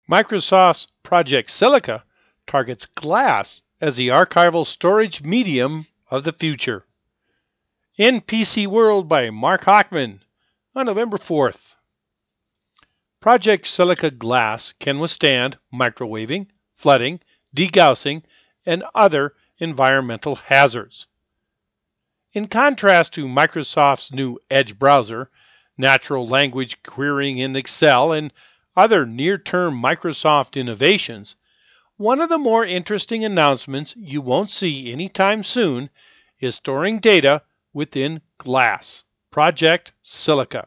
Microsoft's Project Silica targets glass as the archival storage medium of the future. In PC World by Mark Hochman on November 4th. Project Silica glass can withstand microwaving, flooding, degaussing, and other environmental hazards. In contrast to Microsoft's new Edge browser, natural language querying in Excel, and other near-term Microsoft innovations, one of the more interesting announcements you won't see anytime soon is storing data within glass, Project Silica.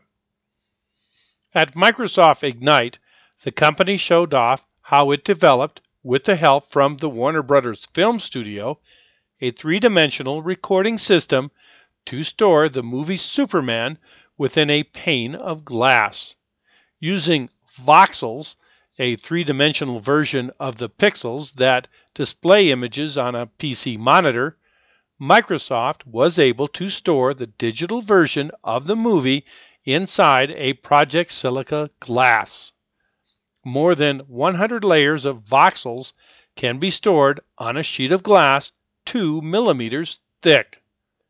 At Microsoft Ignite, the company showed off how it developed, with the help from the Warner Brothers Film Studio, a three-dimensional recording system to store the movie Superman within a pane of glass. Using voxels, a three-dimensional version of the pixels that display images on a PC monitor, Microsoft was able to store the digital version of the movie inside a Project Silica glass. More than 100 layers of voxels can be stored on a sheet of glass 2 millimeters thick.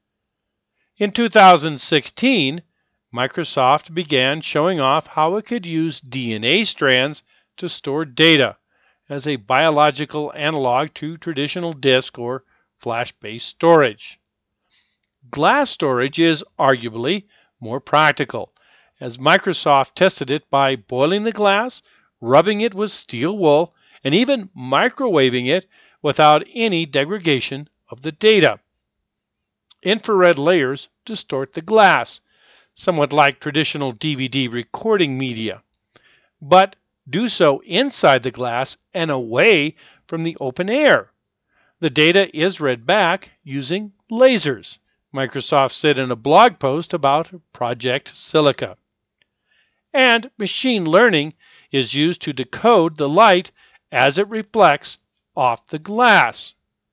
In 2016, Microsoft began showing off how it could use DNA strands to store data as a biological analog to traditional disk or flash-based storage. Glass storage is arguably more practical, as Microsoft tested it by boiling the glass, rubbing it with steel wool, and even microwaving it without any degradation of the data. Infrared layers distort the glass, somewhat like traditional DVD recording media, but do so inside the glass and away from the open air. The data is read back using lasers, Microsoft said in a blog post about Project Silica. And machine learning is used to decode the light as it reflects off the glass.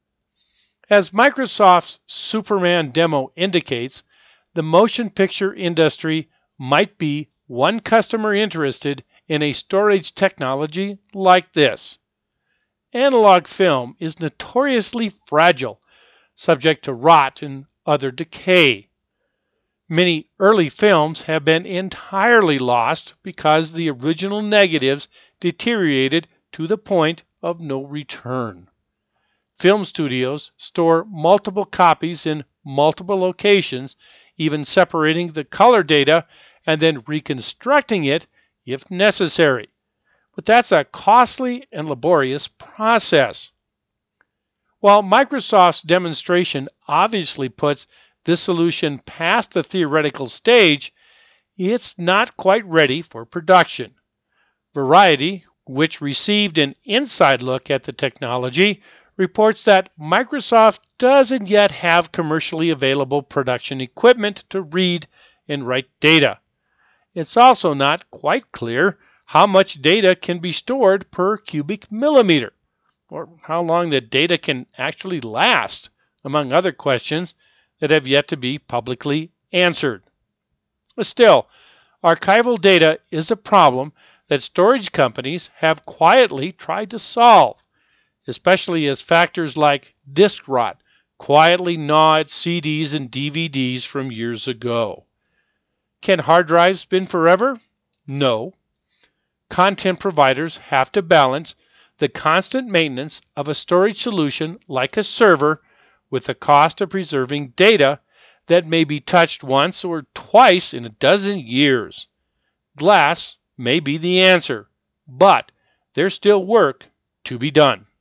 As Microsoft's Superman demo indicates, the motion picture industry might be one customer interested in a storage technology like this. Analog film is notoriously fragile, subject to rot and other decay. Many early films have been entirely lost because the original negatives deteriorated to the point of no return. Film studios store multiple copies in multiple locations, even separating the color data and then reconstructing it if necessary. But that's a costly and laborious process. While Microsoft's demonstration obviously puts this solution past the theoretical stage, it's not quite ready for production. Variety, which received an inside look at the technology, reports that Microsoft doesn't yet have commercially available production equipment to read and write data. It's also not quite clear how much data can be stored per cubic millimeter, or how long the data can actually last, among other questions that have yet to be publicly answered. Still, archival data is a problem that storage companies have quietly tried to solve, especially as factors like disk rot quietly gnaw at CDs and DVDs from years ago. Can hard drives spin forever? No. Content providers have to balance the constant maintenance of a storage solution like a server with the cost of preserving data that may be touched once or twice in a dozen years. Glass may be the answer, but there's still work to be done.